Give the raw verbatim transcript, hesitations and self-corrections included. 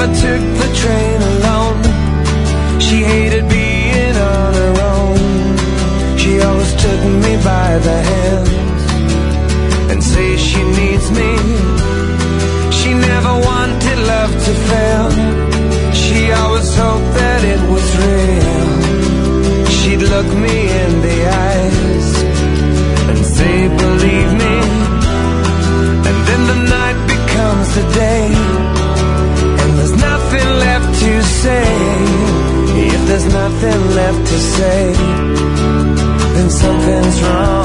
never took the train alone. She hated being on her own. She always took me by the hand and say she needs me. She never wanted love to fail. She always hoped that it was real. She'd look me in the eyes and say, believe me. And then the night becomes the day, and there's nothing left to say. If there's nothing left to say, then something's wrong.